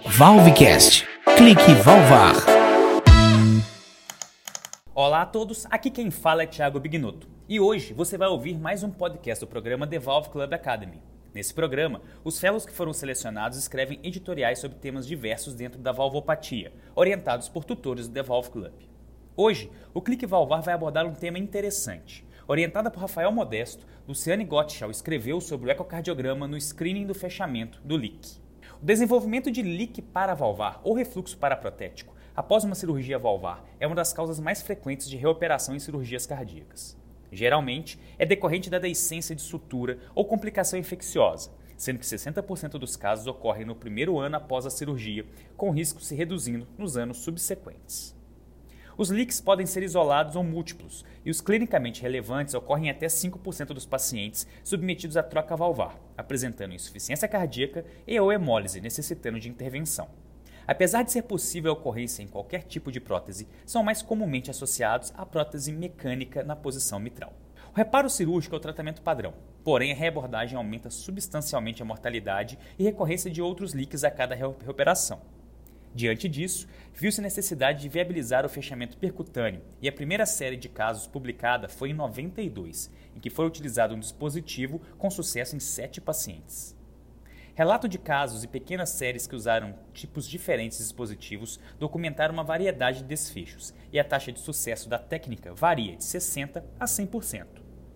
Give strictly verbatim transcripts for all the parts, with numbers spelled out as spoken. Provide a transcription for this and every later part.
Valvecast. Clique Valvar. Olá a todos, aqui quem fala é Thiago Bignotto. E hoje você vai ouvir mais um podcast do programa The Valve Club Academy. Nesse programa, os fellows que foram selecionados escrevem editoriais sobre temas diversos dentro da valvopatia, orientados por tutores do The Valve Club. Hoje, o Clique Valvar vai abordar um tema interessante. Orientada por Rafael Modesto, Luciane Gottschall escreveu sobre o ecocardiograma no screening do fechamento do L I C. O desenvolvimento de L I C paravalvar ou refluxo paraprotético após uma cirurgia valvar é uma das causas mais frequentes de reoperação em cirurgias cardíacas. Geralmente, é decorrente da deiscência de sutura ou complicação infecciosa, sendo que sessenta por cento dos casos ocorrem no primeiro ano após a cirurgia, com o risco se reduzindo nos anos subsequentes. Os L I Cs podem ser isolados ou múltiplos, e os clinicamente relevantes ocorrem em até cinco por cento dos pacientes submetidos à troca valvar, apresentando insuficiência cardíaca e ou hemólise, necessitando de intervenção. Apesar de ser possível a ocorrência em qualquer tipo de prótese, são mais comumente associados à prótese mecânica na posição mitral. O reparo cirúrgico é o tratamento padrão, porém a reabordagem aumenta substancialmente a mortalidade e recorrência de outros L I Cs a cada reoperação. Diante disso, viu-se a necessidade de viabilizar o fechamento percutâneo e a primeira série de casos publicada foi em noventa e dois, em que foi utilizado um dispositivo com sucesso em sete pacientes. Relato de casos e pequenas séries que usaram tipos diferentes de dispositivos documentaram uma variedade de desfechos, e a taxa de sucesso da técnica varia de sessenta por cento a cem por cento.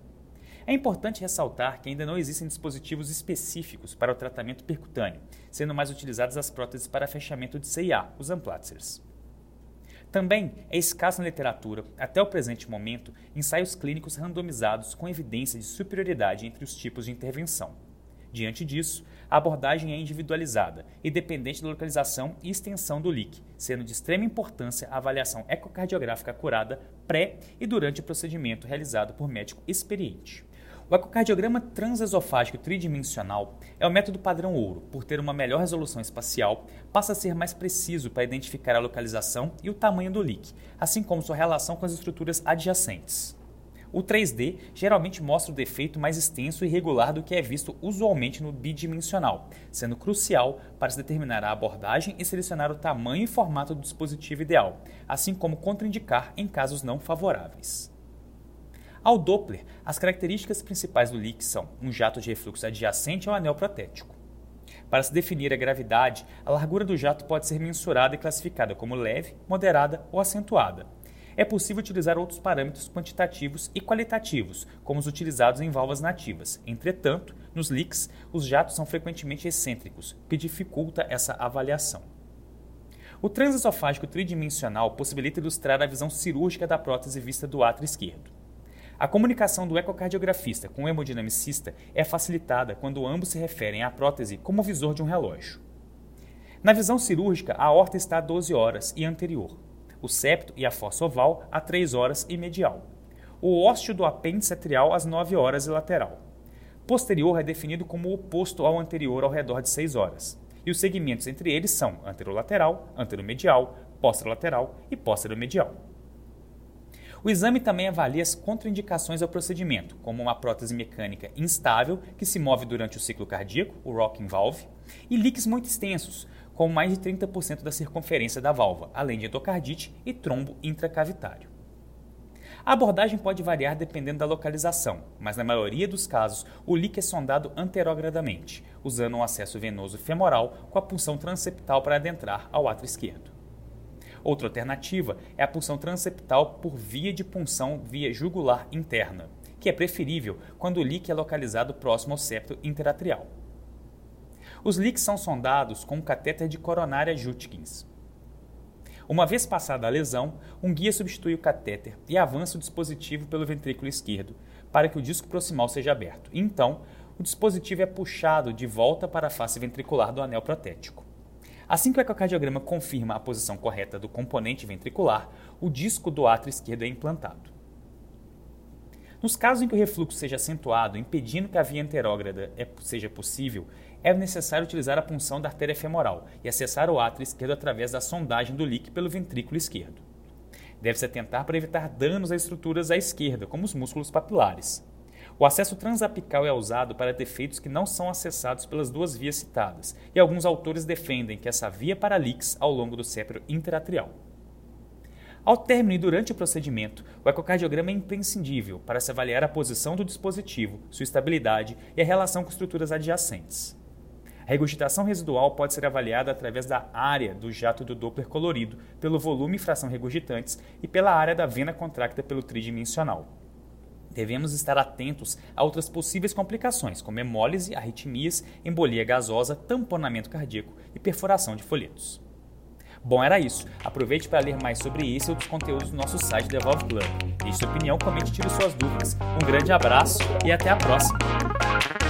É importante ressaltar que ainda não existem dispositivos específicos para o tratamento percutâneo, sendo mais utilizadas as próteses para fechamento de C I A, os Amplatzers. Também é escasso na literatura, até o presente momento, ensaios clínicos randomizados com evidência de superioridade entre os tipos de intervenção. Diante disso, a abordagem é individualizada e dependente da localização e extensão do L I C, sendo de extrema importância a avaliação ecocardiográfica acurada pré e durante o procedimento realizado por médico experiente. O ecocardiograma transesofágico tridimensional é o método padrão ouro, por ter uma melhor resolução espacial, passa a ser mais preciso para identificar a localização e o tamanho do L I C, assim como sua relação com as estruturas adjacentes. O três D geralmente mostra o defeito mais extenso e irregular do que é visto usualmente no bidimensional, sendo crucial para se determinar a abordagem e selecionar o tamanho e formato do dispositivo ideal, assim como contraindicar em casos não favoráveis. Ao Doppler, as características principais do L I C são um jato de refluxo adjacente ao anel protético. Para se definir a gravidade, a largura do jato pode ser mensurada e classificada como leve, moderada ou acentuada. É possível utilizar outros parâmetros quantitativos e qualitativos, como os utilizados em válvulas nativas. Entretanto, nos L I Cs, os jatos são frequentemente excêntricos, o que dificulta essa avaliação. O transesofágico tridimensional possibilita ilustrar a visão cirúrgica da prótese vista do átrio esquerdo. A comunicação do ecocardiografista com o hemodinamicista é facilitada quando ambos se referem à prótese como o visor de um relógio. Na visão cirúrgica, a aorta está a doze horas e anterior. O septo e a fossa oval a três horas e medial. O ósteo do apêndice atrial às nove horas e lateral. Posterior é definido como o oposto ao anterior ao redor de seis horas. E os segmentos entre eles são anterolateral, anteromedial, posterolateral e posteromedial. O exame também avalia as contraindicações ao procedimento, como uma prótese mecânica instável que se move durante o ciclo cardíaco, o rocking valve, e L I Cs muito extensos, com mais de trinta por cento da circunferência da válvula, além de endocardite e trombo intracavitário. A abordagem pode variar dependendo da localização, mas na maioria dos casos o L I C é sondado anterogradamente, usando um acesso venoso femoral com a punção transeptal para adentrar ao átrio esquerdo. Outra alternativa é a punção transeptal por via de punção via jugular interna, que é preferível quando o L I C é localizado próximo ao septo interatrial. Os L I Cs são sondados com um catéter de coronária Judkins. Uma vez passada a lesão, um guia substitui o catéter e avança o dispositivo pelo ventrículo esquerdo para que o disco proximal seja aberto. E então, o dispositivo é puxado de volta para a face ventricular do anel protético. Assim que o ecocardiograma confirma a posição correta do componente ventricular, o disco do átrio esquerdo é implantado. Nos casos em que o refluxo seja acentuado, impedindo que a via anterógrada seja possível, é necessário utilizar a punção da artéria femoral e acessar o átrio esquerdo através da sondagem do L I C pelo ventrículo esquerdo. Deve-se atentar para evitar danos a estruturas à esquerda, como os músculos papilares. O acesso transapical é usado para defeitos que não são acessados pelas duas vias citadas, e alguns autores defendem que essa via para leaks ao longo do septo interatrial. Ao término e durante o procedimento, o ecocardiograma é imprescindível para se avaliar a posição do dispositivo, sua estabilidade e a relação com estruturas adjacentes. A regurgitação residual pode ser avaliada através da área do jato do Doppler colorido, pelo volume e fração regurgitantes e pela área da vena contracta pelo tridimensional. Devemos estar atentos a outras possíveis complicações, como hemólise, arritmias, embolia gasosa, tamponamento cardíaco e perfuração de folhetos. Bom, era isso. Aproveite para ler mais sobre isso e outros conteúdos do nosso site The Valve Club. Deixe sua opinião, comente e tire suas dúvidas. Um grande abraço e até a próxima!